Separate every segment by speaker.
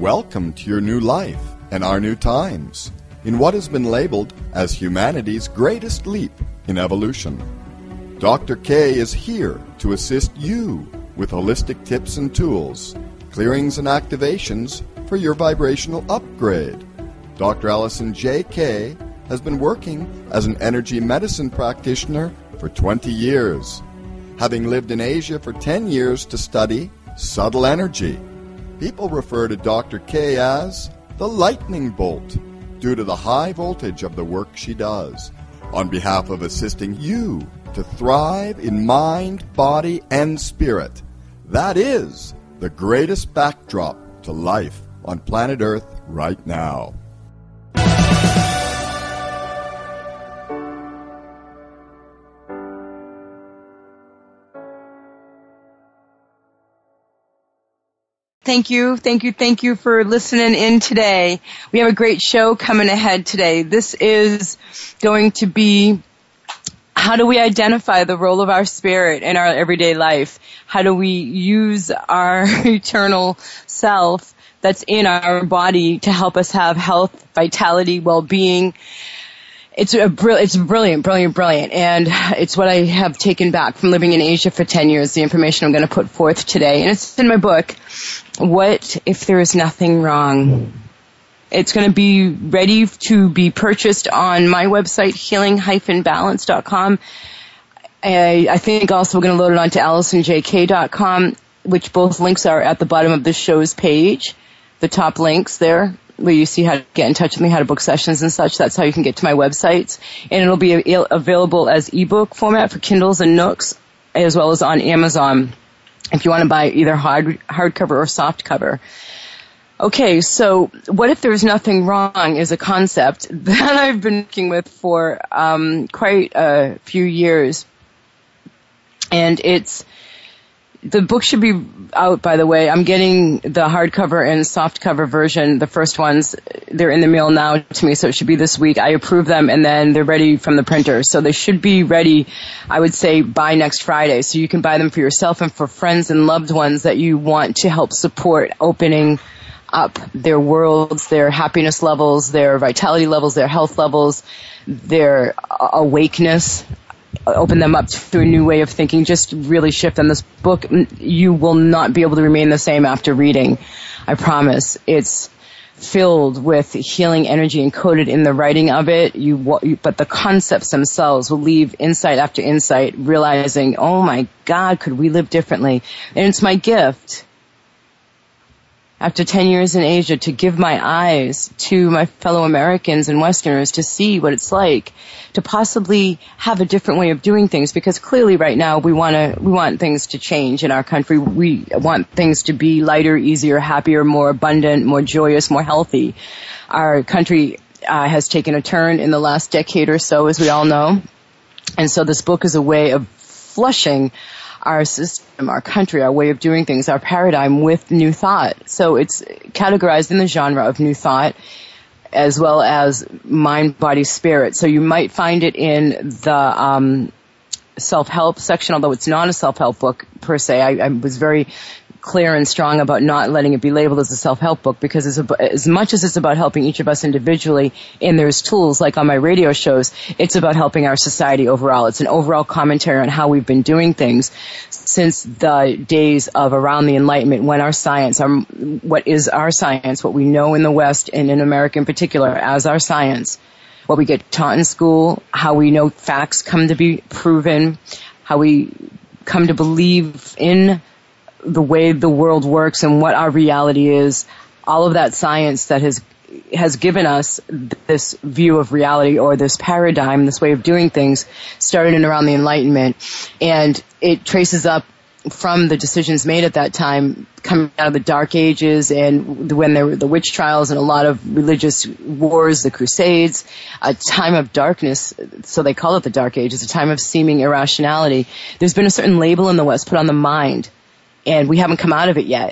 Speaker 1: Welcome to your new life and our new times in what has been labeled as humanity's greatest leap in evolution. Dr. K is here to assist you with holistic tips and tools, clearings and activations for your vibrational upgrade. Dr. Allison J. K has been working as an energy medicine practitioner for 20 years, having lived in Asia for 10 years to study subtle energy. People refer to Dr. K as the lightning bolt due to the high voltage of the work she does on behalf of assisting you to thrive in mind, body, and spirit. That is the greatest backdrop to life on planet Earth right now.
Speaker 2: Thank you for listening in today. We have a great show coming ahead today. This is going to be, how do we identify the role of our spirit in our everyday life? How do we use our eternal self that's in our body to help us have health, vitality, well-being? It's brilliant. And it's what I have taken back from living in Asia for 10 years, the information I'm going to put forth today. And it's in my book, What If There Is Nothing Wrong? It's going to be ready to be purchased on my website, healing-balance.com. I think also we're going to load it onto AllisonJK.com, which both links are at the bottom of the show's page, the top links there, where you see how to get in touch with me, how to book sessions and such. That's how you can get to my websites. And it'll be available as ebook format for Kindles and Nooks, as well as on Amazon, if you want to buy either hardcover or softcover. Okay, so what if there's nothing wrong is a concept that I've been working with for quite a few years. And the book should be out, by the way. I'm getting the hardcover and softcover version. The first ones, they're in the mail now to me, so it should be this week. I approve them, and then they're ready from the printer. So they should be ready, I would say, by next Friday. So you can buy them for yourself and for friends and loved ones that you want to help support opening up their worlds, their happiness levels, their vitality levels, their health levels, their awakeness. Open them up to a new way of thinking, just really shift them. This book, you will not be able to remain the same after reading. I promise. It's filled with healing energy encoded in the writing of it. But the concepts themselves will leave insight after insight, realizing, oh my God, could we live differently? And it's my gift, after 10 years in Asia, to give my eyes to my fellow Americans and Westerners to see what it's like to possibly have a different way of doing things, because clearly right now we want things to change in our country. We want things to be lighter, easier, happier, more abundant, more joyous, more healthy. Our country has taken a turn in the last decade or so, as we all know. And so this book is a way of flushing our system, our country, our way of doing things, our paradigm with new thought. So it's categorized in the genre of new thought as well as mind, body, spirit. So you might find it in the self-help section, although it's not a self-help book per se. I was very clear and strong about not letting it be labeled as a self-help book, because as much as it's about helping each of us individually, and there's tools like on my radio shows, it's about helping our society overall. It's an overall commentary on how we've been doing things since the days of around the Enlightenment, when our science, what is our science, what we know in the West and in America in particular as our science, what we get taught in school, how we know facts come to be proven, how we come to believe in the way the world works and what our reality is, all of that science that has given us this view of reality, or this paradigm, this way of doing things, started in around the Enlightenment. And it traces up from the decisions made at that time, coming out of the Dark Ages, and when there were the witch trials and a lot of religious wars, the Crusades, a time of darkness, so they call it the Dark Ages, a time of seeming irrationality. There's been a certain label in the West put on the mind, and we haven't come out of it yet.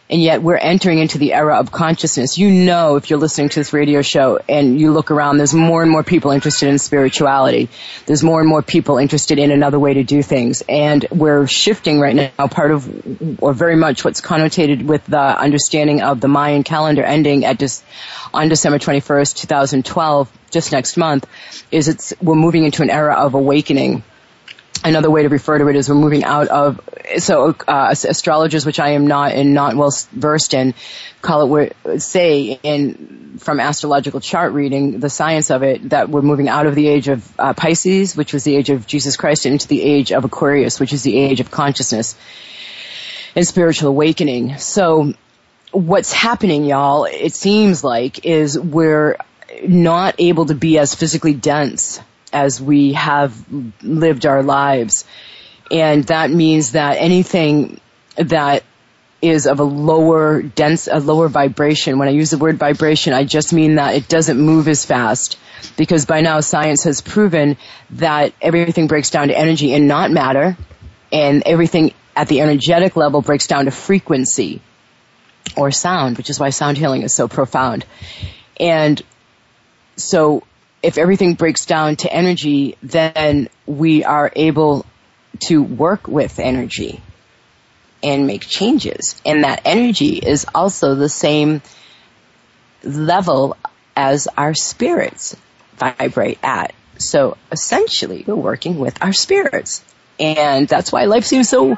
Speaker 2: And yet we're entering into the era of consciousness. You know, if you're listening to this radio show and you look around, there's more and more people interested in spirituality. There's more and more people interested in another way to do things. And we're shifting right now, part of, or very much what's connotated with the understanding of the Mayan calendar ending on December 21st, 2012, just next month, is we're moving into an era of awakening. Another way to refer to it is we're moving out of, astrologers, which I am not well versed in, call it, from astrological chart reading, the science of it, that we're moving out of the age of Pisces, which was the age of Jesus Christ, into the age of Aquarius, which is the age of consciousness and spiritual awakening. So what's happening, y'all, it seems like, is we're not able to be as physically dense as we have lived our lives. And that means that anything that is of a lower vibration, when I use the word vibration, I just mean that it doesn't move as fast. Because by now science has proven that everything breaks down to energy and not matter. And everything at the energetic level breaks down to frequency or sound, which is why sound healing is so profound. And so if everything breaks down to energy, then we are able to work with energy and make changes. And that energy is also the same level as our spirits vibrate at. So essentially, we're working with our spirits. And that's why life seems so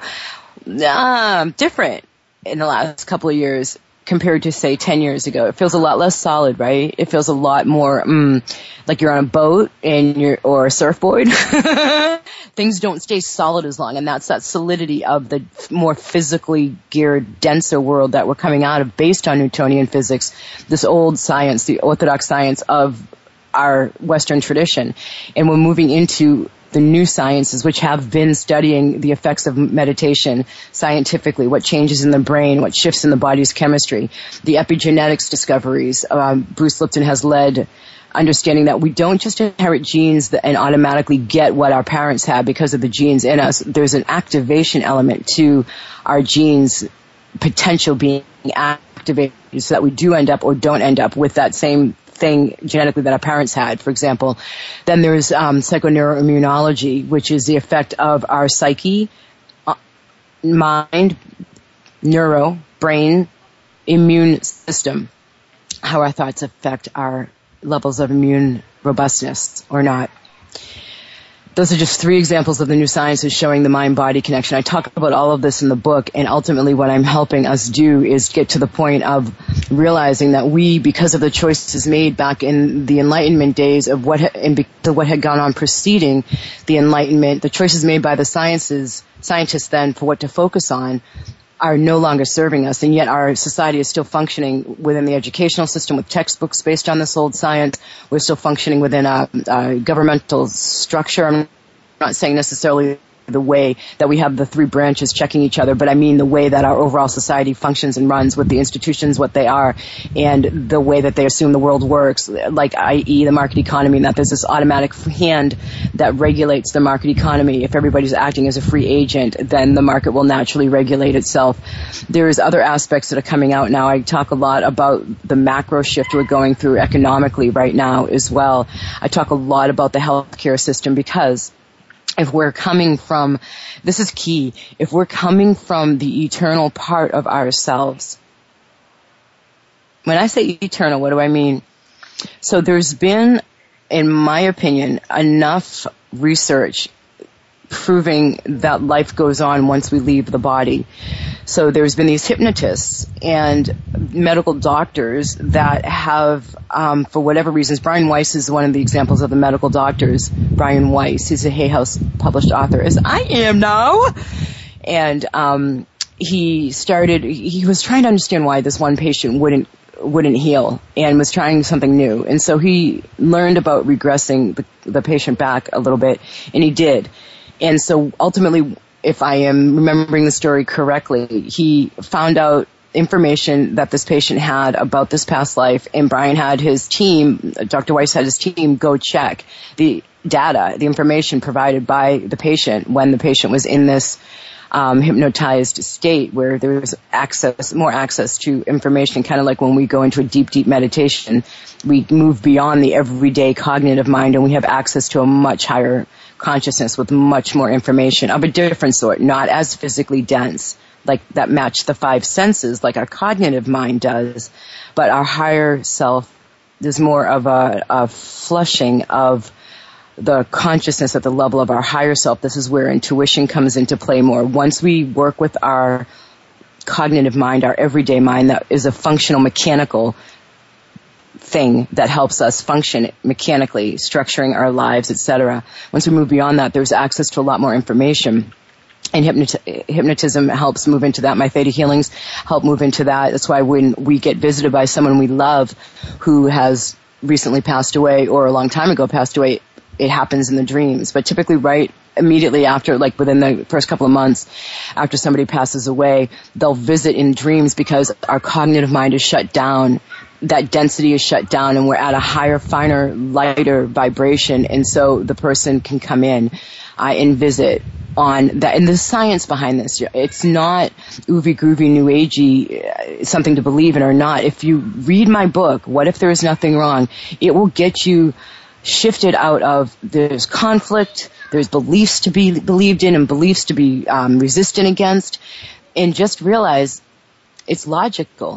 Speaker 2: different in the last couple of years compared to, say, 10 years ago. It feels a lot less solid, right? It feels a lot more like you're on a boat or a surfboard. Things don't stay solid as long, and that's that solidity of the more physically geared, denser world that we're coming out of based on Newtonian physics, this old science, the orthodox science of our Western tradition. And we're moving into the new sciences, which have been studying the effects of meditation scientifically, what changes in the brain, what shifts in the body's chemistry, the epigenetics discoveries. Bruce Lipton has led understanding that we don't just inherit genes and automatically get what our parents had because of the genes in us. There's an activation element to our genes' potential being activated so that we do end up or don't end up with that same thing genetically that our parents had, for example. Then there's psychoneuroimmunology, which is the effect of our psyche, mind, brain, immune system, how our thoughts affect our levels of immune robustness or not. Those are just 3 examples of the new sciences showing the mind-body connection. I talk about all of this in the book, and ultimately what I'm helping us do is get to the point of realizing that we, because of the choices made back in the Enlightenment days of what had gone on preceding the Enlightenment, the choices made by the scientists then for what to focus on, are no longer serving us, and yet our society is still functioning within the educational system with textbooks based on this old science. We're still functioning within a governmental structure. I'm not saying necessarily the way that we have the 3 branches checking each other, but I mean the way that our overall society functions and runs with the institutions, what they are, and the way that they assume the world works, like i.e. the market economy, and that there's this automatic hand that regulates the market economy. If everybody's acting as a free agent, then the market will naturally regulate itself. There's other aspects that are coming out now. I talk a lot about the macro shift we're going through economically right now as well. I talk a lot about the healthcare system because if we're coming from, this is key, if we're coming from the eternal part of ourselves. When I say eternal, what do I mean? So there's been, in my opinion, enough research proving that life goes on once we leave the body. So there's been these hypnotists and medical doctors that have, for whatever reasons, Brian Weiss is one of the examples of the medical doctors. Brian Weiss, he's a Hay House published author, as I am now. And he was trying to understand why this one patient wouldn't heal and was trying something new. And so he learned about regressing the patient back a little bit, and he did. And so ultimately, if I am remembering the story correctly, he found out information that this patient had about this past life, and Brian had his team, Dr. Weiss had his team go check the data, the information provided by the patient when the patient was in this hypnotized state where there's more access to information, kind of like when we go into a deep, deep meditation. We move beyond the everyday cognitive mind and we have access to a much higher consciousness with much more information of a different sort, not as physically dense, like that match the five senses like our cognitive mind does, but our higher self, there's more of a flushing of the consciousness at the level of our higher self. This is where intuition comes into play more. Once we work with our cognitive mind, our everyday mind, that is a functional mechanical thing that helps us function mechanically, structuring our lives, etc. Once we move beyond that, there's access to a lot more information. And hypnotism helps move into that. My theta healings help move into that. That's why when we get visited by someone we love who has recently passed away or a long time ago passed away, it happens in the dreams. But typically right immediately after, like within the first couple of months after somebody passes away, they'll visit in dreams because our cognitive mind is shut down. That density is shut down and we're at a higher, finer, lighter vibration. And so the person can come in and visit on that. And the science behind this, it's not oovy groovy new agey, something to believe in or not. If you read my book, What If There Is Nothing Wrong, it will get you shifted out of there's conflict, there's beliefs to be believed in and beliefs to be resistant against, and just realize it's logical.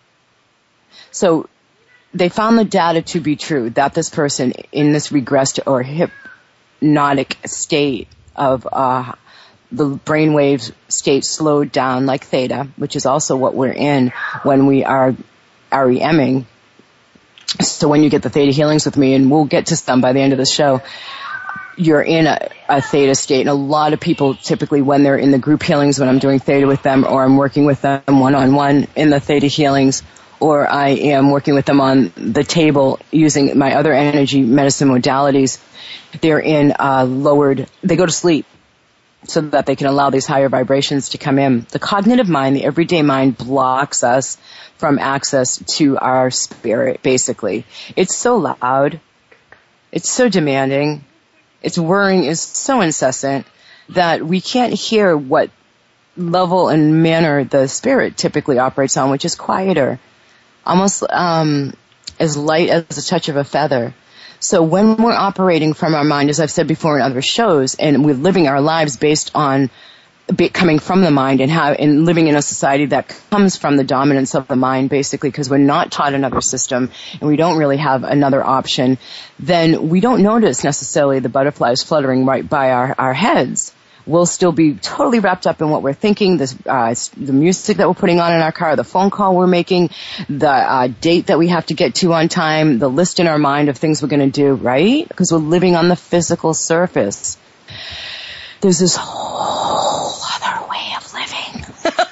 Speaker 2: So they found the data to be true, that this person in this regressed or hypnotic state of the brainwave state slowed down like theta, which is also what we're in when we are REMing. So when you get the theta healings with me, and we'll get to some by the end of the show, you're in a theta state. And a lot of people typically when they're in the group healings, when I'm doing theta with them or I'm working with them one-on-one in the theta healings, or I am working with them on the table using my other energy medicine modalities, they're in they go to sleep so that they can allow these higher vibrations to come in. The cognitive mind, the everyday mind, blocks us from access to our spirit, basically. It's so loud. It's so demanding. Its whirring is so incessant that we can't hear what level and manner the spirit typically operates on, which is quieter, almost as light as the touch of a feather. So when we're operating from our mind, as I've said before in other shows, and we're living our lives based on coming from the mind and living in a society that comes from the dominance of the mind, basically, because we're not taught another system and we don't really have another option, then we don't notice necessarily the butterflies fluttering right by our heads. We'll still be totally wrapped up in what we're thinking, the music that we're putting on in our car, the phone call we're making, the date that we have to get to on time, the list in our mind of things we're going to do, right? Because we're living on the physical surface. There's this whole other way of living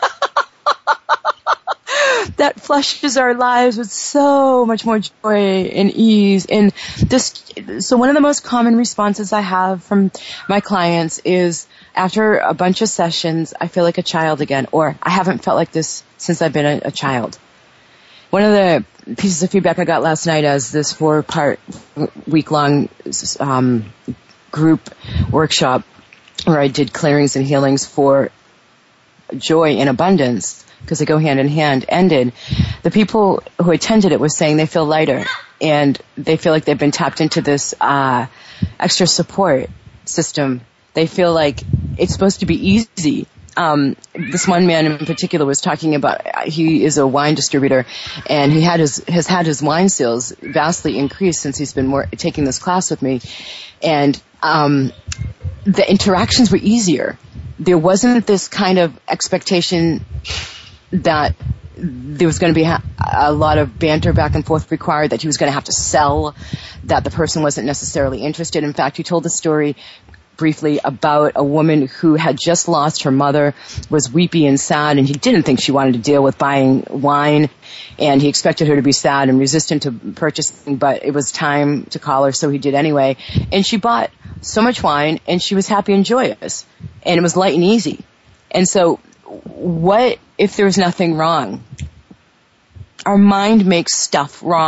Speaker 2: that flushes our lives with so much more joy and ease. And so one of the most common responses I have from my clients is, after a bunch of sessions, I feel like a child again, or I haven't felt like this since I've been a child. One of the pieces of feedback I got last night as this 4-part week-long group workshop where I did clearings and healings for joy and abundance, because they go hand in hand, ended. The people who attended it were saying they feel lighter and they feel like they've been tapped into this extra support system. They feel like it's supposed to be easy. This one man in particular was talking about, he is a wine distributor, and he has had his wine sales vastly increased since he's been taking this class with me. And the interactions were easier. There wasn't this kind of expectation that there was going to be a lot of banter back and forth required, that he was going to have to sell, that the person wasn't necessarily interested. In fact, he told the story briefly about a woman who had just lost her mother, was weepy and sad, and he didn't think she wanted to deal with buying wine, and he expected her to be sad and resistant to purchasing, but it was time to call her, so he did anyway. And she bought so much wine, and she was happy and joyous, and it was light and easy. And so what if there's nothing wrong? Our mind makes stuff wrong.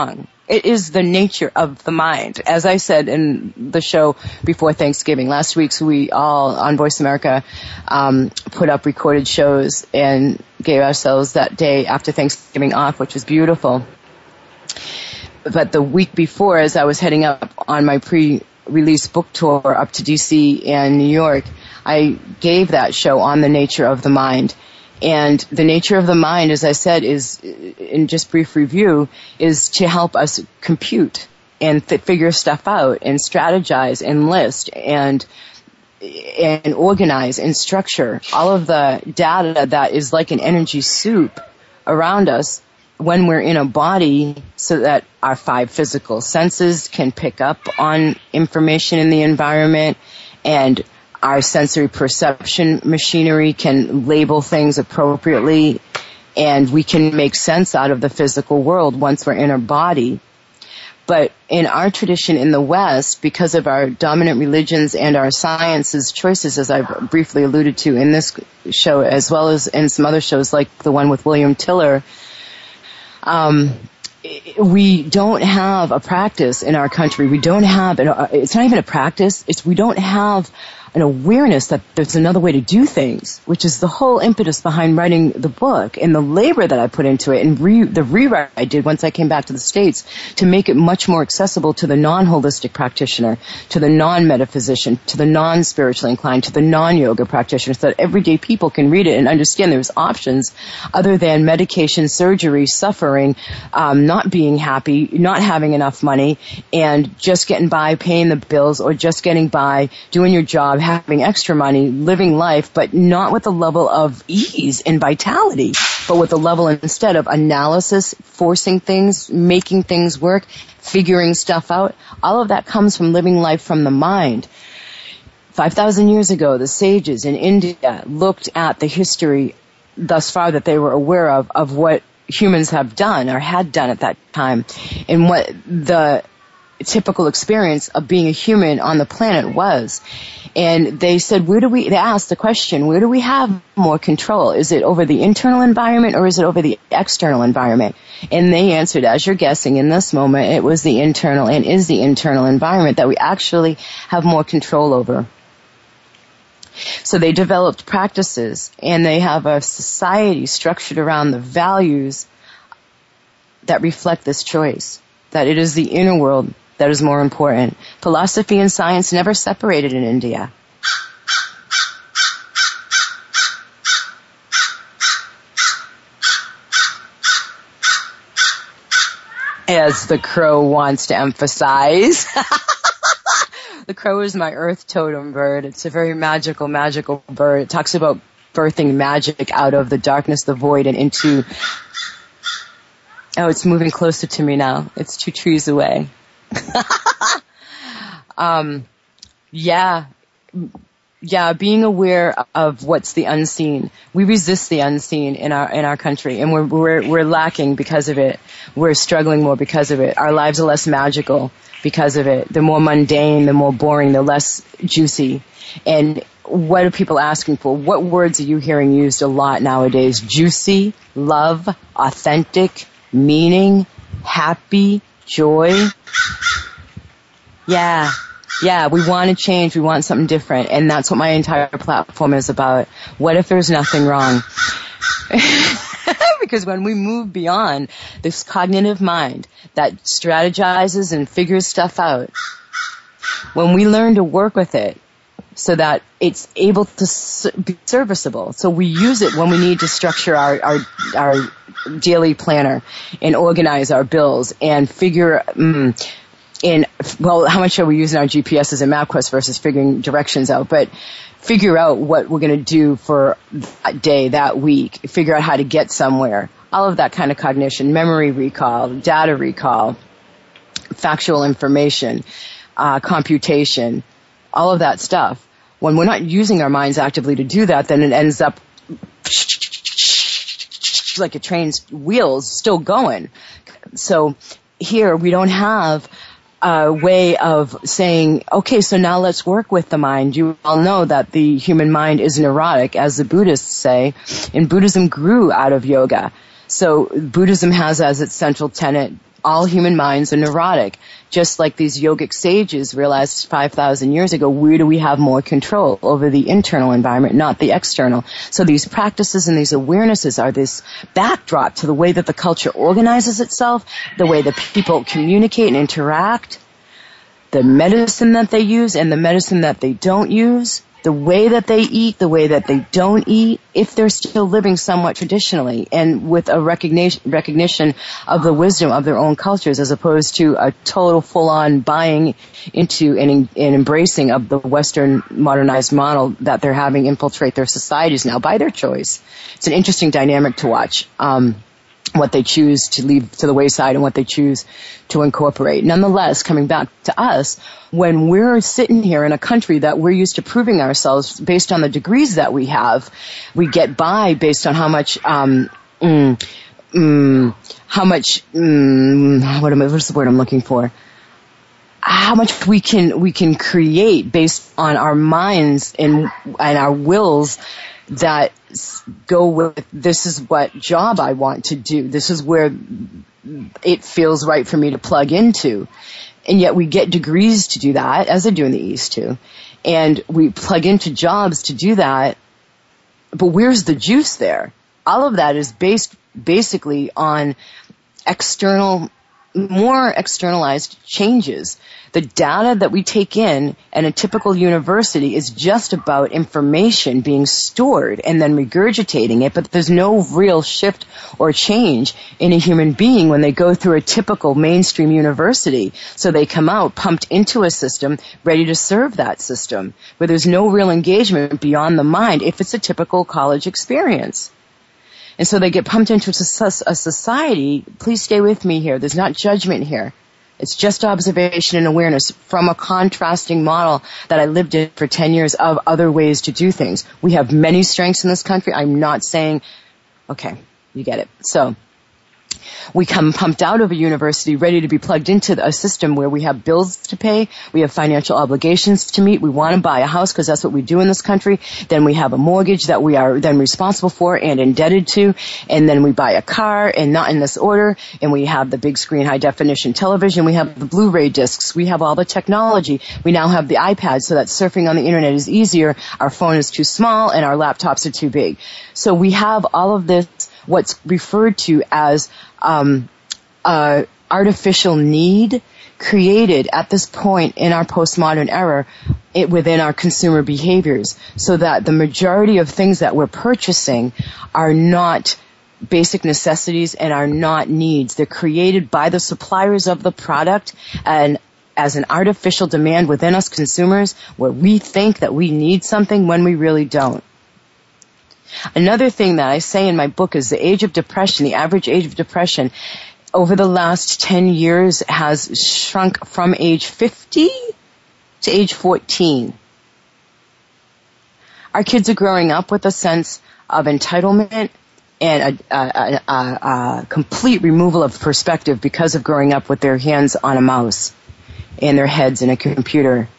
Speaker 2: It is the nature of the mind. As I said in the show before Thanksgiving, last week we all on Voice America put up recorded shows and gave ourselves that day after Thanksgiving off, which was beautiful. But the week before, as I was heading up on my pre-release book tour up to DC and New York, I gave that show on the nature of the mind. And the nature of the mind, as I said, is, in just brief review, is to help us compute and figure stuff out and strategize and list and organize and structure all of the data that is like an energy soup around us when we're in a body, so that our 5 physical senses can pick up on information in the environment, and our sensory perception machinery can label things appropriately, and we can make sense out of the physical world once we're in our body. But in our tradition in the West, because of our dominant religions and our science's choices, as I've briefly alluded to in this show, as well as in some other shows like the one with William Tiller, we don't have a practice in our country. We don't have, it's not even a practice, we don't have an awareness that there's another way to do things, which is the whole impetus behind writing the book and the labor that I put into it and the rewrite I did once I came back to the States to make it much more accessible to the non-holistic practitioner, to the non-metaphysician, to the non-spiritually inclined, to the non-yoga practitioner, so that everyday people can read it and understand there's options other than medication, surgery, suffering, not being happy, not having enough money, and just getting by paying the bills, or just getting by doing your job, having extra money, living life, but not with the level of ease and vitality, but with the level instead of analysis, forcing things, making things work, figuring stuff out. All of that comes from living life from the mind. 5,000 years ago, the sages in India looked at the history thus far that they were aware of what humans have done or had done at that time, and what the typical experience of being a human on the planet was. And they said, they asked the question, where do we have more control? Is it over the internal environment or is it over the external environment? And they answered, as you're guessing in this moment, it was the internal and is the internal environment that we actually have more control over. So they developed practices, and they have a society structured around the values that reflect this choice, that it is the inner world that is more important. Philosophy and science never separated in India. As the crow wants to emphasize. The crow is my earth totem bird. It's a very magical, magical bird. It talks about birthing magic out of the darkness, the void, and into... Oh, it's moving closer to me now. It's 2 trees away. Being aware of what's the unseen. We resist the unseen in our country, and we're lacking because of it. We're struggling more because of it. Our lives are less magical because of it. They're more mundane, they're more boring, they're less juicy. And what are people asking for? What words are you hearing used a lot nowadays? Juicy, love, authentic, meaning, happy, joy. Yeah, we want to change. We want something different. And that's what my entire platform is about. What if there's nothing wrong? Because when we move beyond this cognitive mind that strategizes and figures stuff out, when we learn to work with it so that it's able to be serviceable, so we use it when we need to structure our daily planner and organize our bills and figure how much are we using our GPSs and MapQuest versus figuring directions out, but figure out what we're going to do for that day, that week, figure out how to get somewhere. All of that kind of cognition, memory recall, data recall, factual information, computation, all of that stuff. When we're not using our minds actively to do that, then it ends up like a train's wheels still going. So here we don't have a way of saying, okay, so now let's work with the mind. You all know that the human mind is neurotic, as the Buddhists say, and Buddhism grew out of yoga. So Buddhism has as its central tenet all human minds are neurotic. Just like these yogic sages realized 5,000 years ago, where do we have more control? Over the internal environment, not the external. So these practices and these awarenesses are this backdrop to the way that the culture organizes itself, the way that people communicate and interact, the medicine that they use and the medicine that they don't use, the way that they eat, the way that they don't eat, if they're still living somewhat traditionally and with a recognition of the wisdom of their own cultures, as opposed to a total full-on buying into and embracing of the Western modernized model that they're having infiltrate their societies now by their choice. It's an interesting dynamic to watch. What they choose to leave to the wayside and what they choose to incorporate. Nonetheless, coming back to us, when we're sitting here in a country that we're used to proving ourselves based on the degrees that we have, we get by based on what's the word I'm looking for? How much we can create based on our minds and our wills that go with, this is what job I want to do. This is where it feels right for me to plug into. And yet we get degrees to do that, as they do in the East too. And we plug into jobs to do that. But where's the juice there? All of that is based basically on more externalized changes. The data that we take in a typical university is just about information being stored and then regurgitating it, but there's no real shift or change in a human being when they go through a typical mainstream university. So they come out pumped into a system ready to serve that system, where there's no real engagement beyond the mind if it's a typical college experience. And so they get pumped into a society. Please stay with me here. There's not judgment here. It's just observation and awareness from a contrasting model that I lived in for 10 years of other ways to do things. We have many strengths in this country. I'm not saying, okay, you get it. So we come pumped out of a university ready to be plugged into a system where we have bills to pay, we have financial obligations to meet, we want to buy a house because that's what we do in this country, then we have a mortgage that we are then responsible for and indebted to, and then we buy a car, and not in this order, and we have the big screen high definition television, we have the Blu-ray discs, we have all the technology, we now have the iPad so that surfing on the internet is easier, our phone is too small, and our laptops are too big. So we have all of this, what's referred to as artificial need created at this point in our postmodern era within our consumer behaviors, so that the majority of things that we're purchasing are not basic necessities and are not needs. They're created by the suppliers of the product and as an artificial demand within us consumers, where we think that we need something when we really don't. Another thing that I say in my book is the age of depression, the average age of depression over the last 10 years has shrunk from age 50 to age 14. Our kids are growing up with a sense of entitlement and a complete removal of perspective because of growing up with their hands on a mouse and their heads in a computer.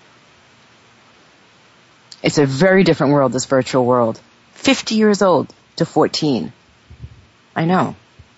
Speaker 2: It's a very different world, this virtual world. 50 years old to 14. I know.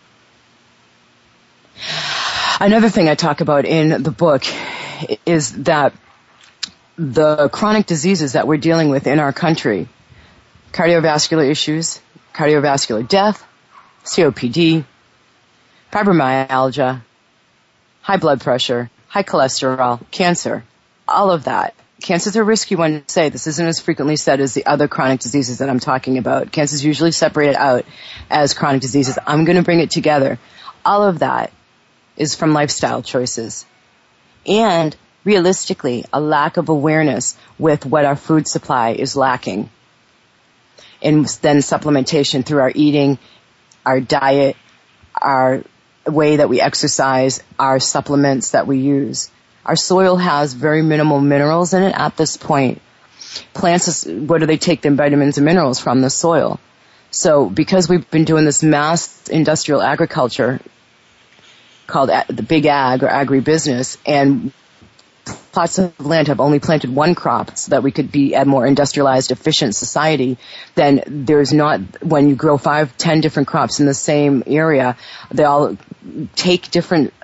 Speaker 2: Another thing I talk about in the book is that the chronic diseases that we're dealing with in our country, cardiovascular issues, cardiovascular death, COPD, fibromyalgia, high blood pressure, high cholesterol, cancer, all of that. Cancer's a risky one to say. This isn't as frequently said as the other chronic diseases that I'm talking about. Cancer's usually separated out as chronic diseases. I'm going to bring it together. All of that is from lifestyle choices. And realistically, a lack of awareness with what our food supply is lacking. And then supplementation through our eating, our diet, our way that we exercise, our supplements that we use. Our soil has very minimal minerals in it at this point. Plants, where do they take their vitamins and minerals from? The soil. So because we've been doing this mass industrial agriculture called the big ag or agribusiness, and plots of land have only planted one crop so that we could be a more industrialized, efficient society, then there's not, when you grow 5, 10 different crops in the same area, they all take different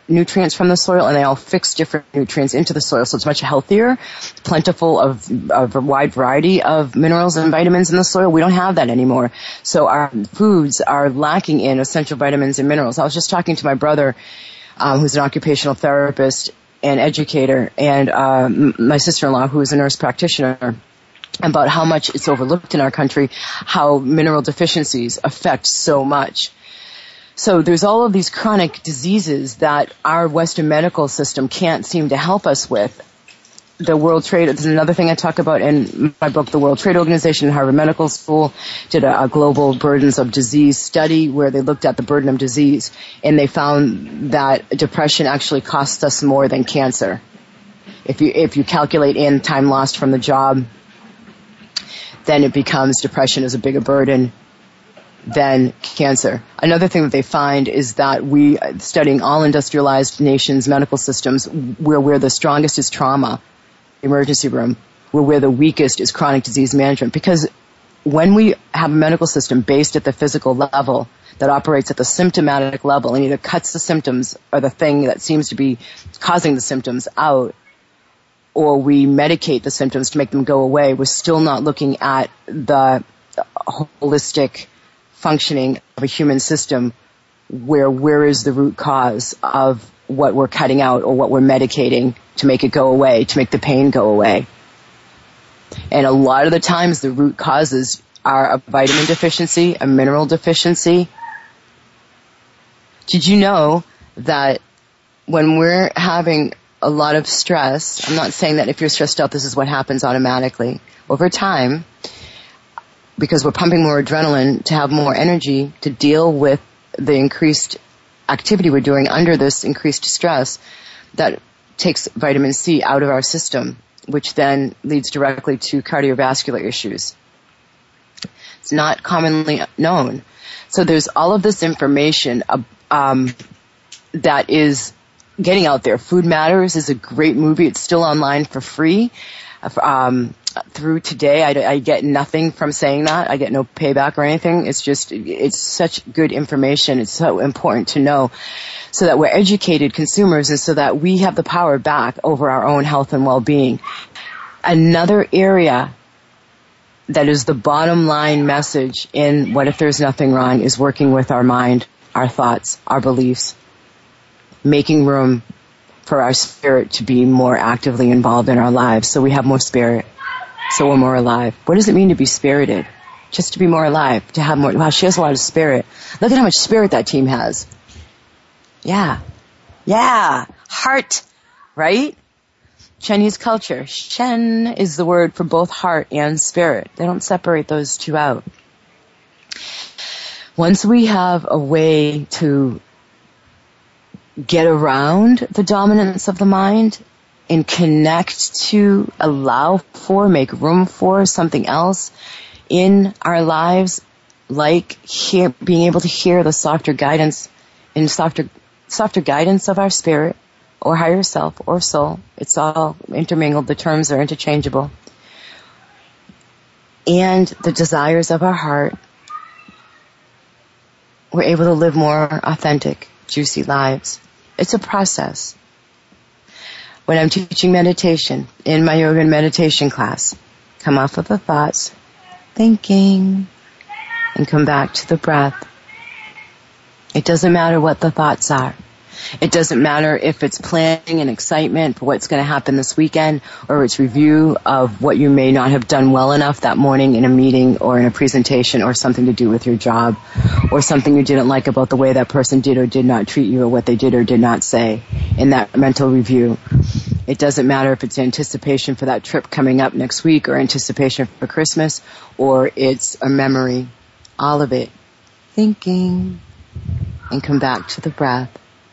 Speaker 2: nutrients from the soil, and they all fix different nutrients into the soil, so it's much healthier, plentiful of a wide variety of minerals and vitamins in the soil. We don't have that anymore. So our foods are lacking in essential vitamins and minerals. I was just talking to my brother, who's an occupational therapist and educator, and my sister-in-law, who is a nurse practitioner, about how much it's overlooked in our country, how mineral deficiencies affect so much. So there's all of these chronic diseases that our Western medical system can't seem to help us with. The World Trade, this is another thing I talk about in my book, the World Trade Organization and Harvard Medical School did a global burdens of disease study where they looked at the burden of disease, and they found that depression actually costs us more than cancer. If you calculate in time lost from the job, then it becomes depression is a bigger burden than cancer. Another thing that they find is that we, studying all industrialized nations' medical systems, where the strongest is trauma, emergency room, where we're the weakest is chronic disease management. Because when we have a medical system based at the physical level that operates at the symptomatic level and either cuts the symptoms or the thing that seems to be causing the symptoms out, or we medicate the symptoms to make them go away, we're still not looking at the holistic functioning of a human system where is the root cause of what we're cutting out or what we're medicating to make it go away, to make the pain go away. And a lot of the times the root causes are a vitamin deficiency, a mineral deficiency. Did you know that when we're having a lot of stress, I'm not saying that if you're stressed out this is what happens automatically. Over time, because we're pumping more adrenaline to have more energy to deal with the increased activity we're doing under this increased stress, that takes vitamin C out of our system, which then leads directly to cardiovascular issues. It's not commonly known. So there's all of this information that is getting out there. Food Matters is a great movie. It's still online for free. Through today, I get nothing from saying that. I get no payback or anything. It's such good information. It's so important to know so that we're educated consumers and so that we have the power back over our own health and well-being. Another area that is the bottom line message in What If There's Nothing Wrong is working with our mind, our thoughts, our beliefs, making room for our spirit to be more actively involved in our lives so we have more spirit, so we're more alive. What does it mean to be spirited? Just to be more alive, to have more. Wow, she has a lot of spirit. Look at how much spirit that team has. Yeah. Heart, right? Chinese culture. Shen is the word for both heart and spirit. They don't separate those two out. Once we have a way to get around the dominance of the mind and connect to, allow for, make room for something else in our lives, like being able to hear the softer guidance and softer guidance of our spirit or higher self or soul. It's all intermingled. The terms are interchangeable. And the desires of our heart. We're able to live more authentic, juicy lives. It's a process. When I'm teaching meditation in my yoga and meditation class, come off of the thoughts, thinking, and come back to the breath. It doesn't matter what the thoughts are. It doesn't matter if it's planning and excitement for what's going to happen this weekend, or it's review of what you may not have done well enough that morning in a meeting or in a presentation, or something to do with your job, or something you didn't like about the way that person did or did not treat you, or what they did or did not say in that mental review. It doesn't matter if it's anticipation for that trip coming up next week, or anticipation for Christmas, or it's a memory. All of it. Thinking, and come back to the breath.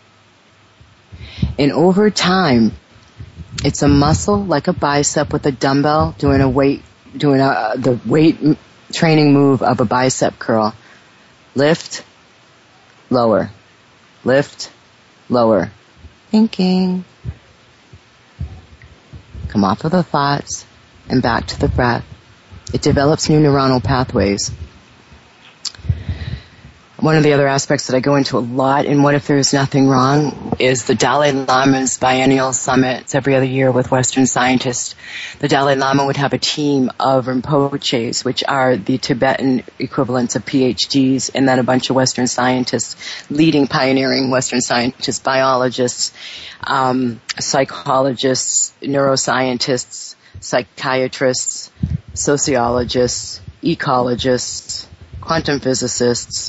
Speaker 2: And over time, it's a muscle like a bicep with a dumbbell doing the weight training move of a bicep curl. Lift, lower. Lift, lower. Thinking. Come off of the thoughts and back to the breath. It develops new neuronal pathways. one of the other aspects that I go into a lot in What If There's Nothing Wrong is the Dalai Lama's biennial summits every other year with Western scientists. The Dalai Lama would have a team of Rinpoches, which are the Tibetan equivalents of PhDs, and then a bunch of Western scientists, leading pioneering Western scientists, biologists, psychologists, neuroscientists, psychiatrists, sociologists, ecologists, quantum physicists.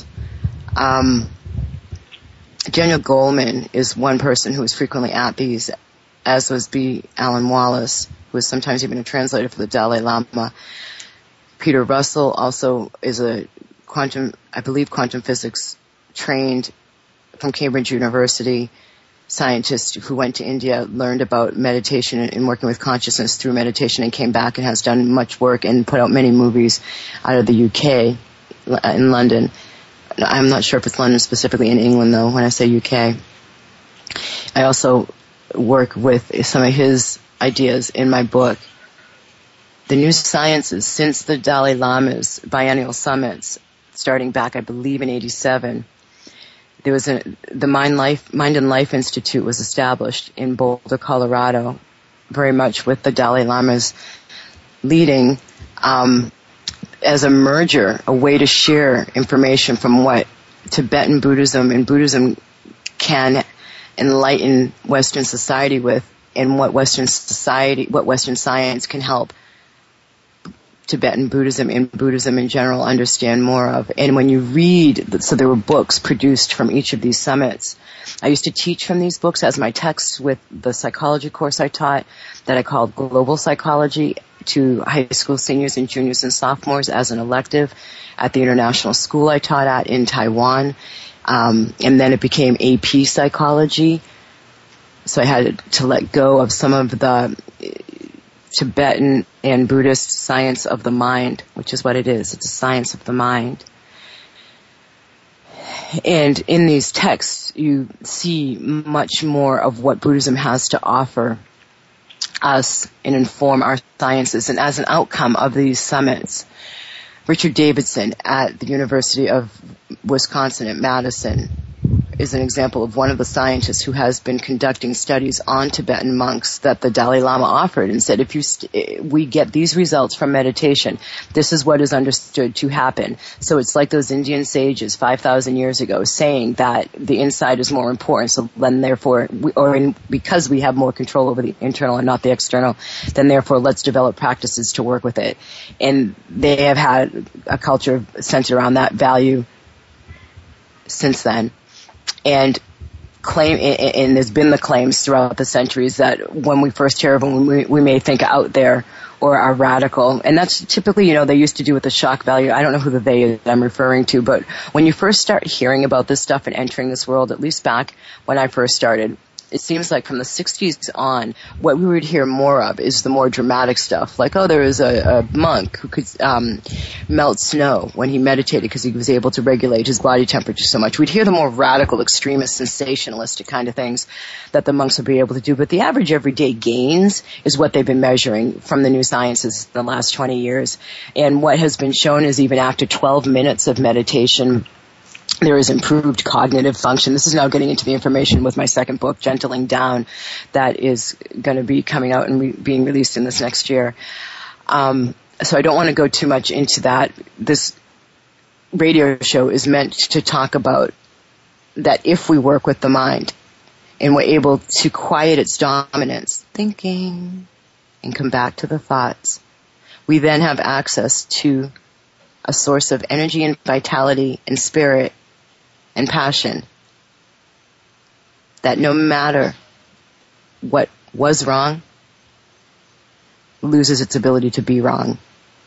Speaker 2: Daniel Goleman is one person who is frequently at these, as was B. Alan Wallace, who is sometimes even a translator for the Dalai Lama. Peter Russell also is a quantum physics trained from Cambridge University scientist who went to India, learned about meditation and working with consciousness through meditation, and came back and has done much work and put out many movies out of the UK, in London. I'm not sure if it's London specifically, in England though, when I say UK. I also work with some of his ideas in my book. The new sciences, since the Dalai Lama's biennial summits, starting back, I believe, in 87, there was the Mind and Life Institute was established in Boulder, Colorado, very much with the Dalai Lama's leading, as a merger, a way to share information from what Tibetan Buddhism and Buddhism can enlighten Western society with, and what Western science can help Tibetan Buddhism and Buddhism in general understand more of. And when you read, so there were books produced from each of these summits. I used to teach from these books as my texts with the psychology course I taught that I called Global Psychology to high school seniors and juniors and sophomores as an elective at the international school I taught at in Taiwan. And then it became AP Psychology. So I had to let go of some of the Tibetan and Buddhist science of the mind, which is what it is. It's a science of the mind. And in these texts, you see much more of what Buddhism has to offer us and inform our sciences. And as an outcome of these summits, Richard Davidson at the University of Wisconsin at Madison is an example of one of the scientists who has been conducting studies on Tibetan monks that the Dalai Lama offered, and said, we get these results from meditation, this is what is understood to happen. So it's like those Indian sages 5,000 years ago saying that the inside is more important, so then therefore, because we have more control over the internal and not the external, then therefore let's develop practices to work with it. And they have had a culture centered around that value since then. And there's been the claims throughout the centuries that when we first hear of them, we may think out there or are radical. And that's typically, they used to do with the shock value. I don't know who the they I'm referring to, but when you first start hearing about this stuff and entering this world, at least back when I first started, it seems like from the 60s on, what we would hear more of is the more dramatic stuff. Like, there was a monk who could melt snow when he meditated because he was able to regulate his body temperature so much. We'd hear the more radical, extremist, sensationalistic kind of things that the monks would be able to do. But the average everyday gains is what they've been measuring from the new sciences in the last 20 years. And what has been shown is even after 12 minutes of meditation, there is improved cognitive function. This is now getting into the information with my second book, Gentling Down, that is going to be coming out and being released in this next year. So I don't want to go too much into that. This radio show is meant to talk about that if we work with the mind and we're able to quiet its dominance, thinking, and come back to the thoughts, we then have access to a source of energy and vitality and spirit and passion that no matter what was wrong, loses its ability to be wrong.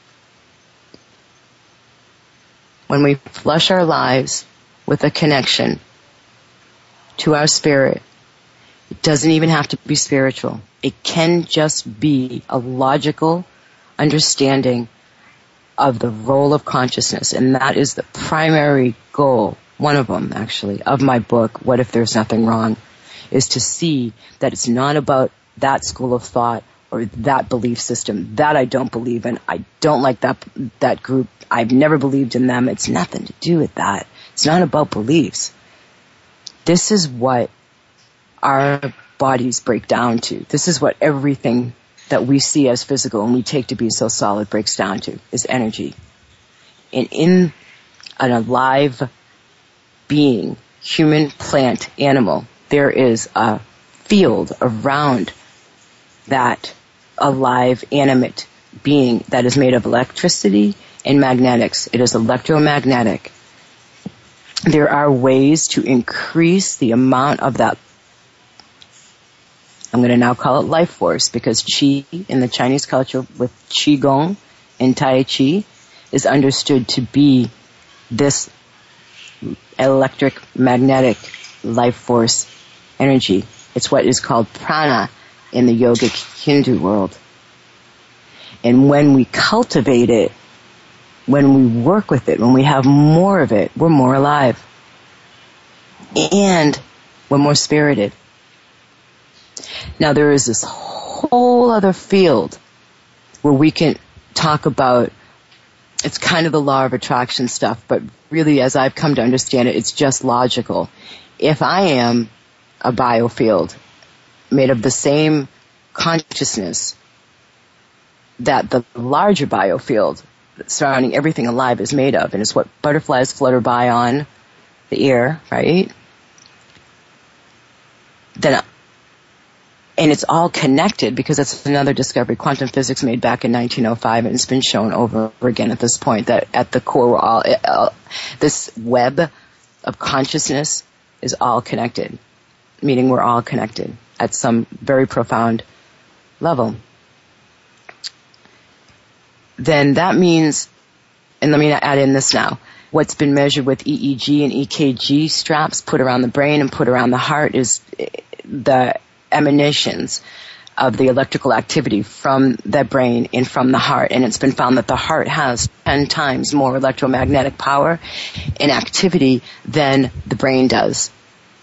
Speaker 2: When we flush our lives with a connection to our spirit, it doesn't even have to be spiritual. It can just be a logical understanding of the role of consciousness, and that is the primary goal, one of them actually, of my book, What If There's Nothing Wrong, is to see that it's not about that school of thought or that belief system. That I don't believe in. I don't like that group. I've never believed in them. It's nothing to do with that. It's not about beliefs. This is what our bodies break down to. This is what everything that we see as physical and we take to be so solid breaks down to, is energy. And in an alive being, human, plant, animal, there is a field around that alive, animate being that is made of electricity and magnetics. It is electromagnetic. There are ways to increase the amount of that, I'm going to now call it life force, because Qi in the Chinese culture with Qigong and Tai Chi is understood to be this electric magnetic life force energy. It's what is called prana in the yogic Hindu world. And when we cultivate it, when we work with it, when we have more of it, we're more alive. And we're more spirited. Now there is this whole other field where we can talk about, it's kind of the law of attraction stuff, but really as I've come to understand it, it's just logical. If I am a biofield made of the same consciousness that the larger biofield surrounding everything alive is made of, and it's what butterflies flutter by on the air, right? Then, and it's all connected, because that's another discovery quantum physics made back in 1905, and it's been shown over and over again at this point that at the core, we're all, this web of consciousness is all connected, meaning we're all connected at some very profound level. Then that means, and let me add in this now, what's been measured with EEG and EKG straps put around the brain and put around the heart is the emanations of the electrical activity from the brain and from the heart. And it's been found that the heart has 10 times more electromagnetic power and activity than the brain does.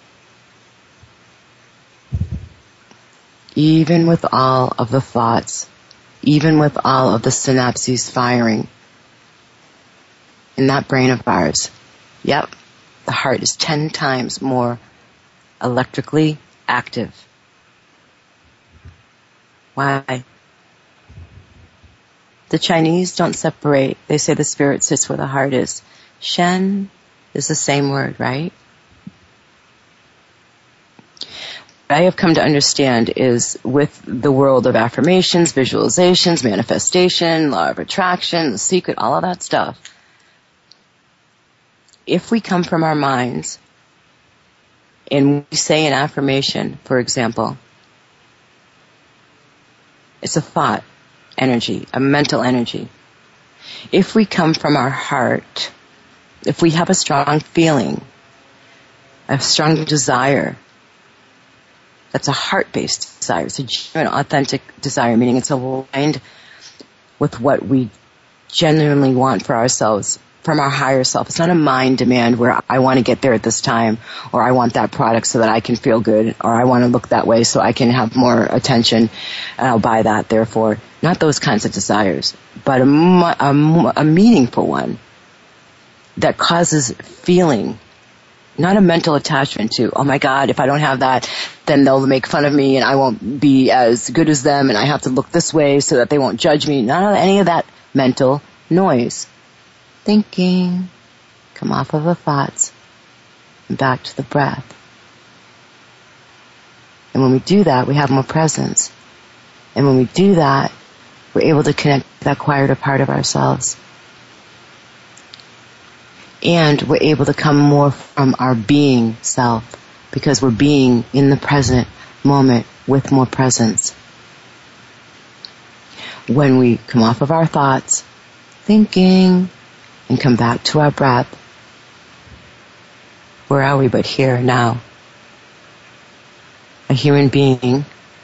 Speaker 2: Even with all of the thoughts, even with all of the synapses firing in that brain of ours, yep, the heart is 10 times more electrically active. Why? The Chinese don't separate. They say the spirit sits where the heart is. Shen is the same word, right? What I have come to understand is with the world of affirmations, visualizations, manifestation, law of attraction, the secret, all of that stuff, if we come from our minds and we say an affirmation, for example, it's a thought energy, a mental energy. If we come from our heart, if we have a strong feeling, a strong desire, that's a heart-based desire. It's a genuine, authentic desire, meaning it's aligned with what we genuinely want for ourselves, from our higher self. It's not a mind demand where I want to get there at this time, or I want that product so that I can feel good, or I want to look that way so I can have more attention and I'll buy that, therefore. Not those kinds of desires, but a meaningful one that causes feeling. Not a mental attachment to, oh my God, if I don't have that, then they'll make fun of me and I won't be as good as them and I have to look this way so that they won't judge me. None of any of that mental noise. Thinking, come off of the thoughts and back to the breath. And when we do that, we have more presence. And when we do that, we're able to connect with that quieter part of ourselves. And we're able to come more from our being self, because we're being in the present moment with more presence. When we come off of our thoughts, thinking, and come back to our breath, where are we but here now? A human being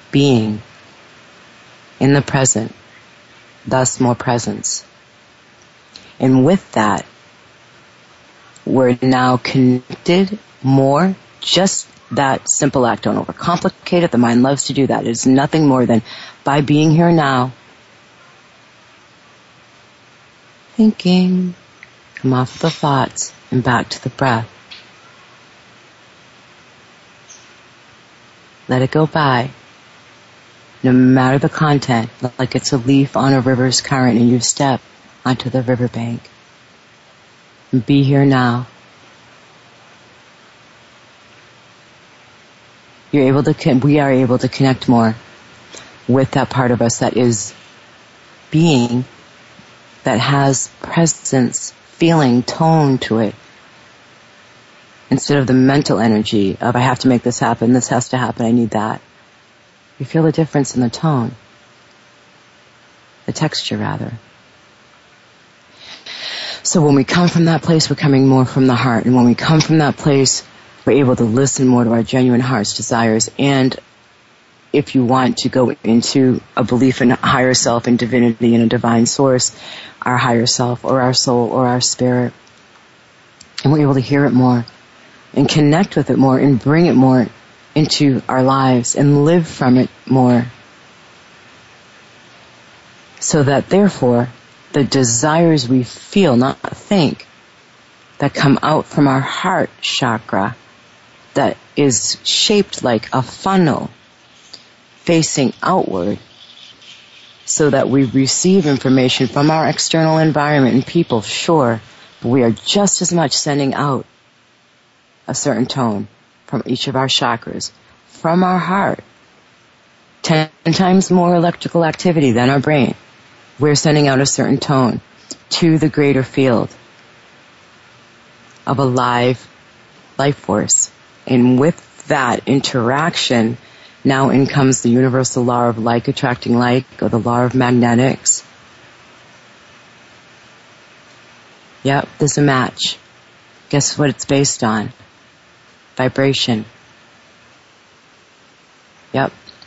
Speaker 2: in the present, thus more presence. And with that, we're now connected more. Just that simple act. Don't overcomplicate it. The mind loves to do that. It is nothing more than by being here now, thinking, come off the thoughts and back to the breath. Let it go by, no matter the content, like it's a leaf on a river's current and you step onto the riverbank. And be here now. We are able to connect more with that part of us that is being, that has presence, feeling, tone to it. Instead of the mental energy of I have to make this happen, this has to happen, I need that. You feel the difference in the tone. The texture, rather. So when we come from that place, we're coming more from the heart. And when we come from that place, we're able to listen more to our genuine heart's desires. And if you want to go into a belief in a higher self and divinity and a divine source, our higher self or our soul or our spirit, and we're able to hear it more and connect with it more and bring it more into our lives and live from it more. So that therefore, the desires we feel, not think, that come out from our heart chakra, that is shaped like a funnel facing outward, so that we receive information from our external environment and people, sure, but we are just as much sending out a certain tone from each of our chakras, from our heart. 10 times more electrical activity than our brain. We're sending out a certain tone to the greater field of a live life force. And with that interaction, now in comes the universal law of like attracting like, or the law of magnetics. Yep, there's a match. Guess what it's based on? Vibration. Yep.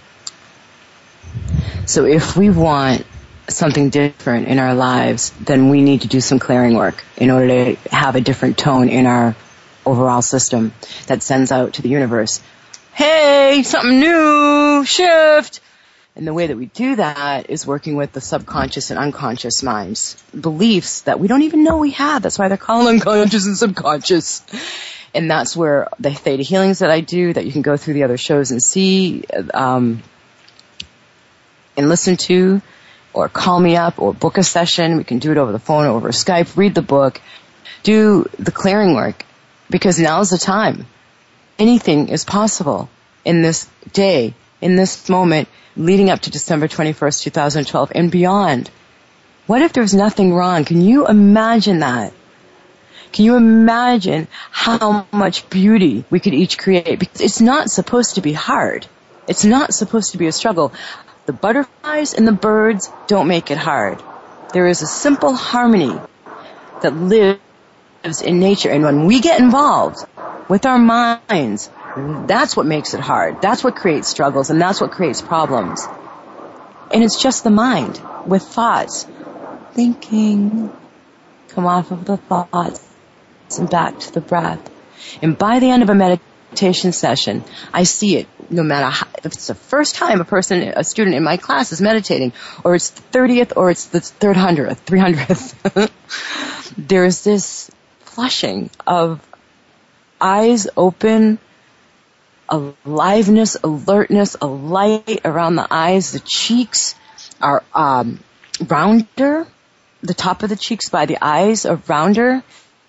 Speaker 2: So if we want something different in our lives, then we need to do some clearing work in order to have a different tone in our overall system that sends out to the universe, hey, something new, shift. And the way that we do that is working with the subconscious and unconscious minds, beliefs that we don't even know we have. That's why they're called unconscious and subconscious. And that's where the theta healings that I do, that you can go through the other shows and see, and listen to, or call me up, or book a session. We can do it over the phone, over Skype, read the book, do the clearing work, because now's the time. Anything is possible in this day, in this moment, leading up to December 21st, 2012, and beyond. What if there's nothing wrong? Can you imagine that? Can you imagine how much beauty we could each create? Because it's not supposed to be hard. It's not supposed to be a struggle. The butterflies and the birds don't make it hard. There is a simple harmony that lives in nature. And when we get involved with our minds, that's what makes it hard. That's what creates struggles, and that's what creates problems. And it's just the mind with thoughts. Thinking. Come off of the thoughts and back to the breath. And by the end of a meditation session, I see it. No matter how, if it's the first time a student in my class is meditating, or it's the 30th, or it's the 300th, there's this flushing of eyes open, aliveness, alertness, a light around the eyes. The cheeks are rounder. The top of the cheeks by the eyes are rounder.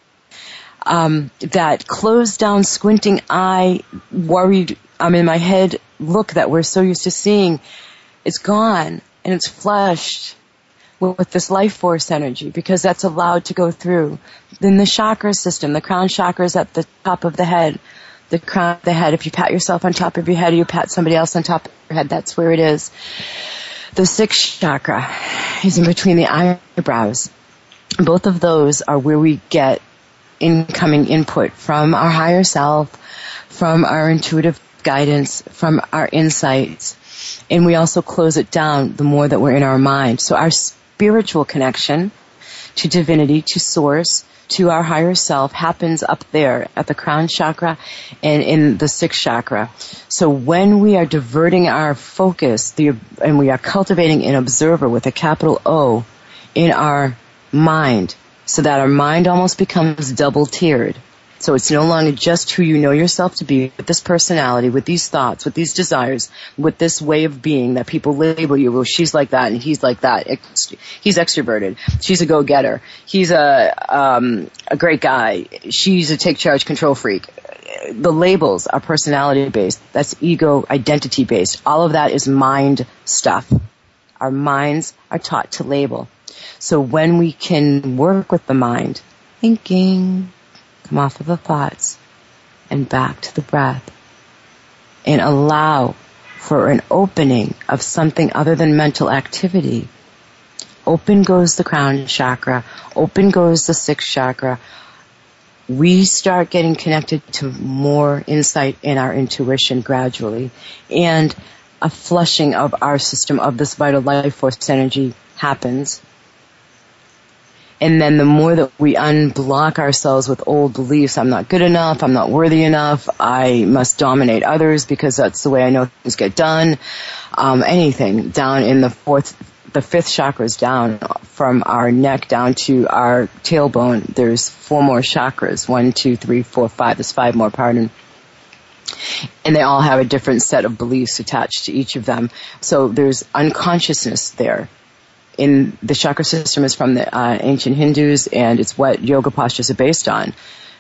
Speaker 2: That closed down, squinting eye, worried, I'm in my head look that we're so used to seeing, it's gone, and it's flushed with this life force energy, because that's allowed to go through. Then the chakra system, the crown chakra is at the top of the head, the crown of the head. If you pat yourself on top of your head, or you pat somebody else on top of your head, that's where it is. The sixth chakra is in between the eyebrows. Both of those are where we get incoming input from our higher self, from our intuitive guidance, from our insights. And we also close it down the more that we're in our mind. So our spiritual connection to divinity, to source, to our higher self happens up there at the crown chakra and in the sixth chakra. So when we are diverting our focus, and we are cultivating an observer with a capital O in our mind, so that our mind almost becomes double-tiered. So it's no longer just who you know yourself to be, with this personality, with these thoughts, with these desires, with this way of being that people label you. Well, she's like that and he's like that. He's extroverted. She's a go-getter. He's a great guy. She's a take-charge control freak. The labels are personality-based. That's ego, identity-based. All of that is mind stuff. Our minds are taught to label. So when we can work with the mind, thinking, come off of the thoughts and back to the breath, and allow for an opening of something other than mental activity. Open goes the crown chakra. Open goes the sixth chakra. We start getting connected to more insight in our intuition gradually, and a flushing of our system of this vital life force energy happens. And then the more that we unblock ourselves with old beliefs, I'm not good enough, I'm not worthy enough, I must dominate others because that's the way I know things get done, anything down in the fifth chakra is down from our neck down to our tailbone. There's 4 more chakras, 1, 2, 3, 4, 5, there's 5 more, pardon. And they all have a different set of beliefs attached to each of them. So there's unconsciousness there. In the chakra system is from the ancient Hindus, and it's what yoga postures are based on.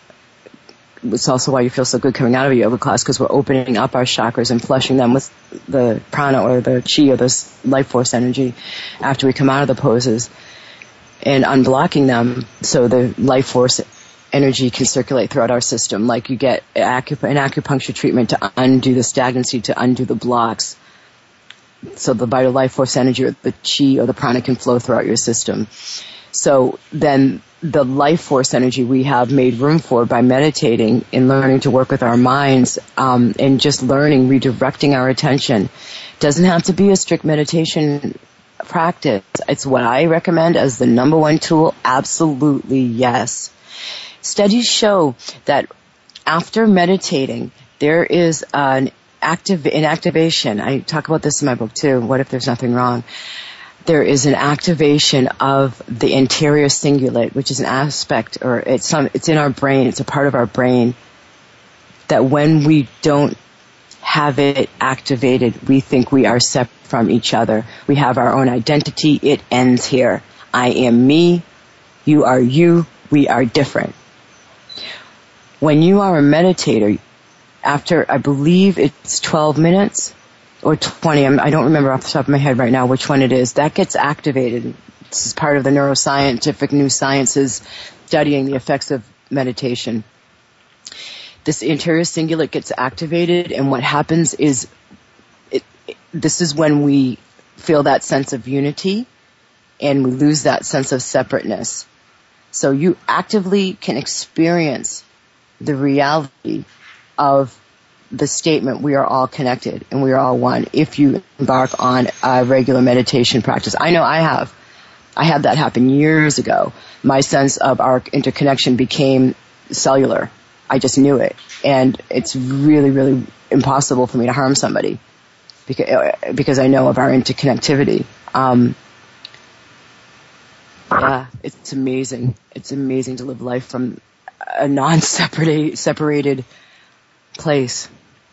Speaker 2: It's also why you feel so good coming out of a yoga class, because we're opening up our chakras and flushing them with the prana or the chi or the life force energy after we come out of the poses, and unblocking them so the life force energy can circulate throughout our system. Like you get an acupuncture treatment to undo the stagnancy, to undo the blocks, so the vital life force energy or the chi or the prana can flow throughout your system. So then the life force energy we have made room for by meditating and learning to work with our minds, and just learning, redirecting our attention. Doesn't have to be a strict meditation practice. It's what I recommend as the number one tool. Absolutely, yes. Studies show that after meditating, there is an activation. I talk about this in my book too, What If There's Nothing Wrong? There is an activation of the anterior cingulate, which is an aspect, or it's in our brain, it's a part of our brain, that when we don't have it activated, we think we are separate from each other. We have our own identity. It ends here. I am me, you are you, we are different. When you are a meditator, after, I believe it's 12 minutes or 20, I don't remember off the top of my head right now which one it is, that gets activated. This is part of the neuroscientific new sciences studying the effects of meditation. This anterior cingulate gets activated, and what happens is, this is when we feel that sense of unity and we lose that sense of separateness. So you actively can experience the reality of the statement, we are all connected and we are all one, if you embark on a regular meditation practice. I know I have. I had that happen years ago. My sense of our interconnection became cellular. I just knew it. And it's really, really impossible for me to harm somebody because I know of our interconnectivity. Yeah, it's amazing. It's amazing to live life from a separated place.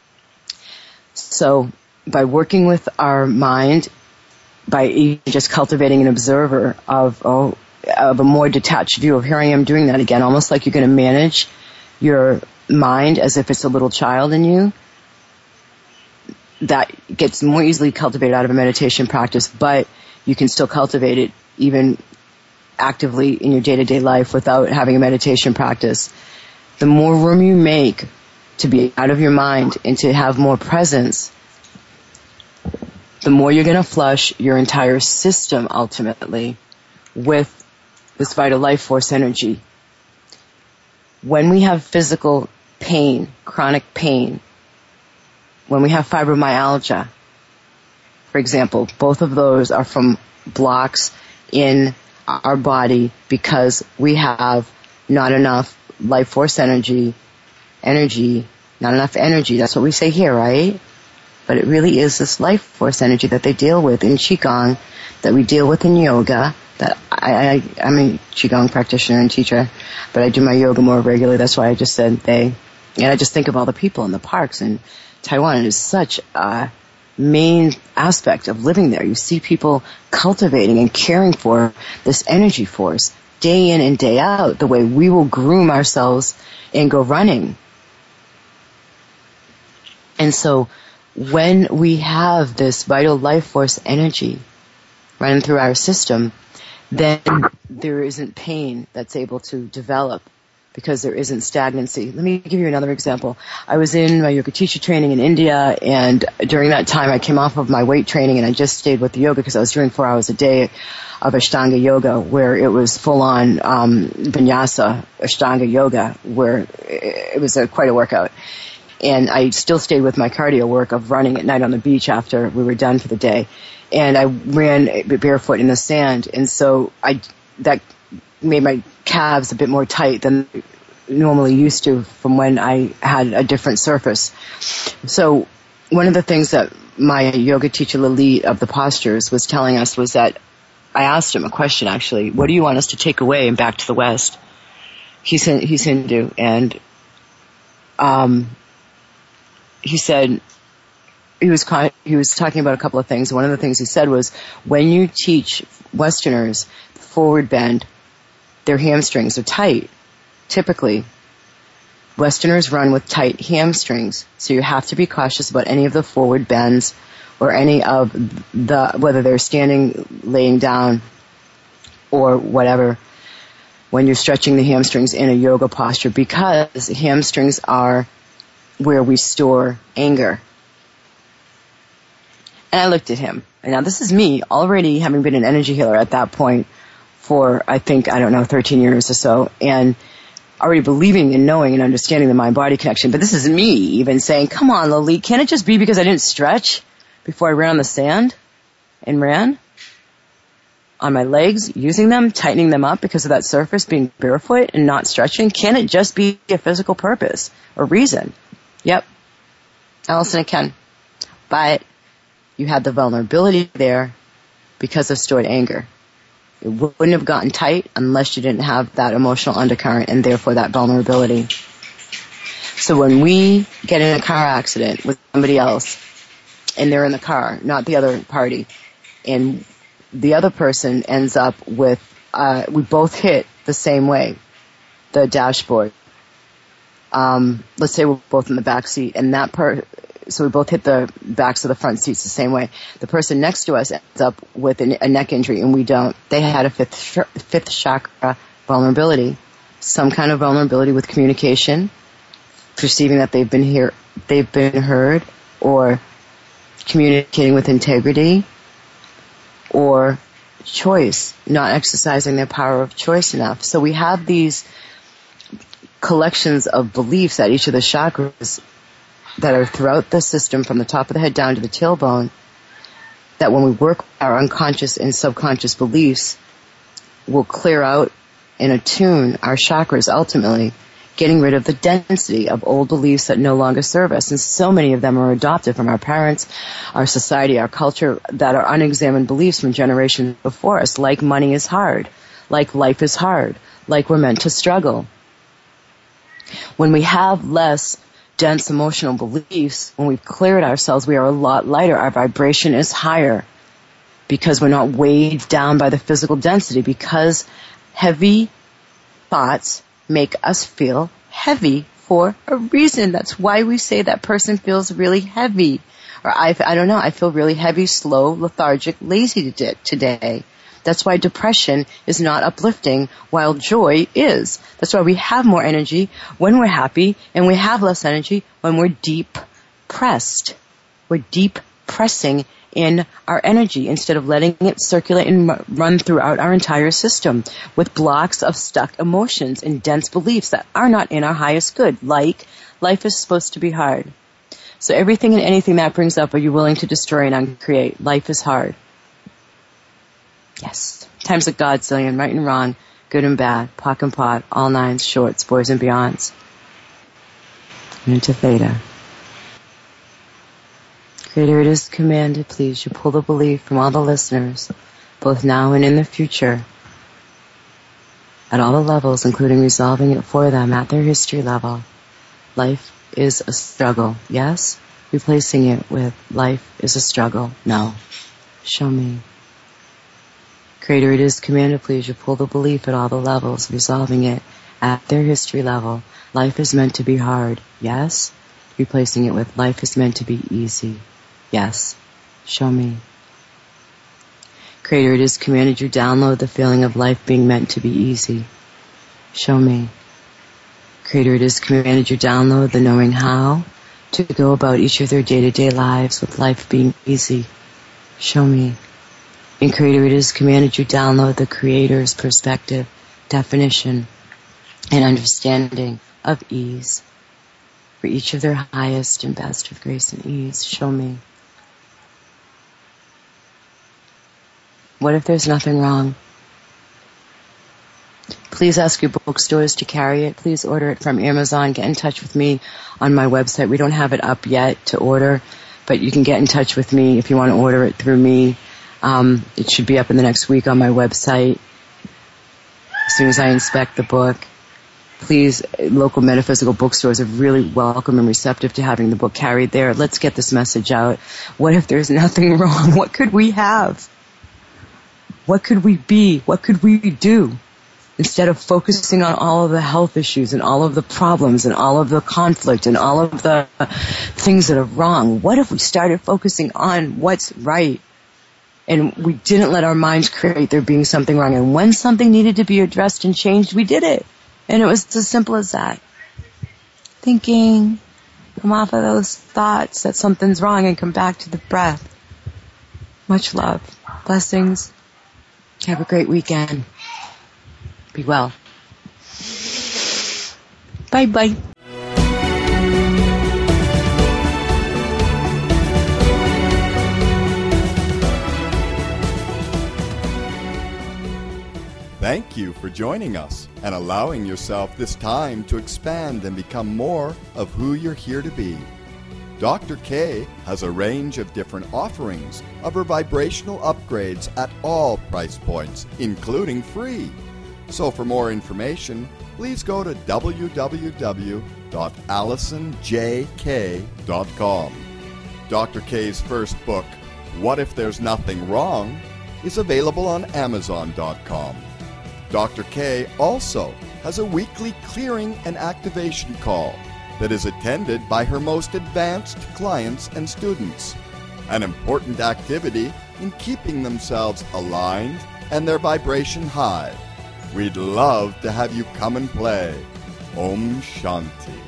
Speaker 2: So by working with our mind, by even just cultivating an observer of a more detached view of, here I am doing that again, almost like you're going to manage your mind as if it's a little child in you, that gets more easily cultivated out of a meditation practice, but you can still cultivate it even actively in your day-to-day life without having a meditation practice. The more room you make to be out of your mind and to have more presence, the more you're going to flush your entire system ultimately with this vital life force energy. When we have physical pain, chronic pain, when we have fibromyalgia, for example, both of those are from blocks in our body because we have not enough life force energy, not enough energy. That's what we say here, right? but it really is this life force energy that they deal with in Qigong, that we deal with in yoga. That I'm a Qigong practitioner and teacher, but I do my yoga more regularly. That's why I just said they. And I just think of all the people in the parks in Taiwan. It is such a main aspect of living there. You see people cultivating and caring for this energy force day in and day out, the way we will groom ourselves and go running. And so when we have this vital life force energy running through our system, then there isn't pain that's able to develop because there isn't stagnancy. Let me give you another example. I was in my yoga teacher training in India, and during that time I came off of my weight training and I just stayed with the yoga because I was doing 4 hours a day of Ashtanga yoga, where it was full-on vinyasa Ashtanga yoga, where it was quite a workout. And I still stayed with my cardio work of running at night on the beach after we were done for the day. And I ran barefoot in the sand, and so that made my calves a bit more tight than normally used to from when I had a different surface. So one of the things that my yoga teacher Lalit of the postures was telling us was that I asked him a question, actually: what do you want us to take away and back to the West? He's Hindu, and he said he was talking about a couple of things. One of the things he said was, when you teach Westerners forward bend, their hamstrings are tight. Typically, Westerners run with tight hamstrings, so you have to be cautious about any of the forward bends or any of the, whether they're standing, laying down, or whatever, when you're stretching the hamstrings in a yoga posture, because hamstrings are where we store anger. And I looked at him. And now this is me already having been an energy healer at that point for, I think, 13 years or so, and already believing and knowing and understanding the mind-body connection. But this is me even saying, come on, Lalit, can't it just be because I didn't stretch before I ran on the sand and ran on my legs, using them, tightening them up because of that surface, being barefoot and not stretching? Can it just be a physical purpose or reason? Yep, Allison, it can. But you had the vulnerability there because of stored anger. It wouldn't have gotten tight unless you didn't have that emotional undercurrent and therefore that vulnerability. So when we get in a car accident with somebody else and they're in the car, not the other party, and the other person ends up with, we both hit the same way, the dashboard. Let's say we're both in the back seat, and so we both hit the backs of the front seats the same way. The person next to us ends up with a neck injury, and we don't. They had a fifth chakra vulnerability, some kind of vulnerability with communication, perceiving that they've been heard, or communicating with integrity, or choice, not exercising their power of choice enough. So we have these collections of beliefs at each of the chakras that are throughout the system from the top of the head down to the tailbone, that when we work our unconscious and subconscious beliefs, will clear out and attune our chakras, ultimately getting rid of the density of old beliefs that no longer serve us. And so many of them are adopted from our parents, our society, our culture, that are unexamined beliefs from generations before us, like money is hard, like life is hard, like we're meant to struggle. When we have less dense emotional beliefs, when we've cleared ourselves, we are a lot lighter. Our vibration is higher because we're not weighed down by the physical density, because heavy thoughts make us feel heavy for a reason. That's why we say that person feels really heavy. Or I don't know, I feel really heavy, slow, lethargic, lazy today. That's why depression is not uplifting, while joy is. That's why we have more energy when we're happy, and we have less energy when we're deep pressed. We're deep pressing in our energy instead of letting it circulate and run throughout our entire system with blocks of stuck emotions and dense beliefs that are not in our highest good, like life is supposed to be hard. So everything and anything that brings up, are you willing to destroy and uncreate? Life is hard. Yes. Times of Godzillion, right and wrong, good and bad, pock and pot, all nines, shorts, boys and beyonds. And into theta. Creator, it is commanded, please, you pull the belief from all the listeners, both now and in the future, at all the levels, including resolving it for them at their history level. Life is a struggle, yes? Replacing it with life is a struggle, no. Show me. Creator, it is commanded, please, you pull the belief at all the levels, resolving it at their history level. Life is meant to be hard, yes? Replacing it with life is meant to be easy, yes. Show me. Creator, it is commanded you download the feeling of life being meant to be easy. Show me. Creator, it is commanded you download the knowing how to go about each of their day-to-day lives with life being easy. Show me. And Creator, it is commanded you download the Creator's perspective, definition, and understanding of ease for each of their highest and best with grace and ease. Show me. What if there's nothing wrong? Please ask your bookstores to carry it. Please order it from Amazon. Get in touch with me on my website. We don't have it up yet to order, but you can get in touch with me if you want to order it through me. It should be up in the next week on my website as soon as I inspect the book. Please, local metaphysical bookstores are really welcome and receptive to having the book carried there. Let's get this message out. What if there's nothing wrong? What could we have? What could we be? What could we do? Instead of focusing on all of the health issues and all of the problems and all of the conflict and all of the things that are wrong, what if we started focusing on what's right? And we didn't let our minds create there being something wrong. And when something needed to be addressed and changed, we did it. And it was as simple as that. Thinking, come off of those thoughts that something's wrong and come back to the breath. Much love. Blessings. Have a great weekend. Be well. Bye-bye.
Speaker 1: Thank you for joining us and allowing yourself this time to expand and become more of who you're here to be. Dr. K has a range of different offerings of her vibrational upgrades at all price points, including free. So for more information, please go to www.AllisonJK.com. Dr. K's first book, What If There's Nothing Wrong, is available on Amazon.com. Dr. K also has a weekly clearing and activation call that is attended by her most advanced clients and students, an important activity in keeping themselves aligned and their vibration high. We'd love to have you come and play. Om Shanti.